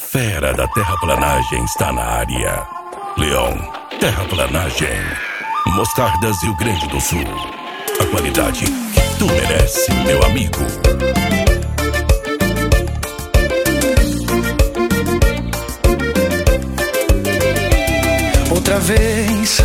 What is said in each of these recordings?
fera da terraplanagem está na área. Leão, terraplanagem. Mostardas Rio Grande do Sul. A qualidade que tu merece, meu amigo. Outra vez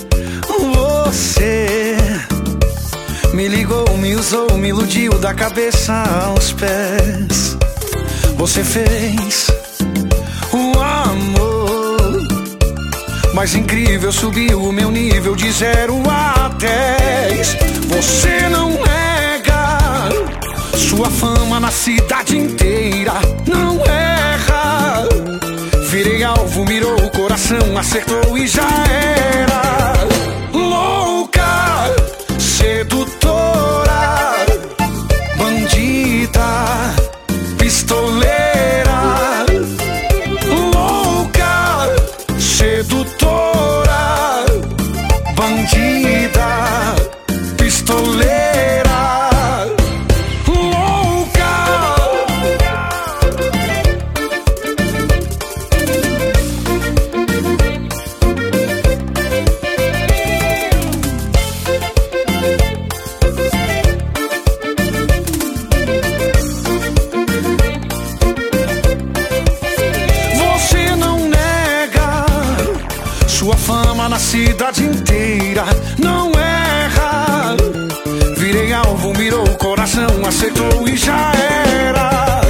você me ligou, me usou, me iludiu da cabeça aos pés. Você fez o amor mais incrível, subiu o meu nível de 0 a 10. Você não nega sua fama na cidade inteira, não erra. Virei alvo, mirou o coração, acertou e já era. Louca, sedutora, bandida, pistoleira. Louca, sedutora, bandida, pistoleira. Sua fama na cidade inteira, não erra. Virei alvo, mirou o coração, acertou e já era.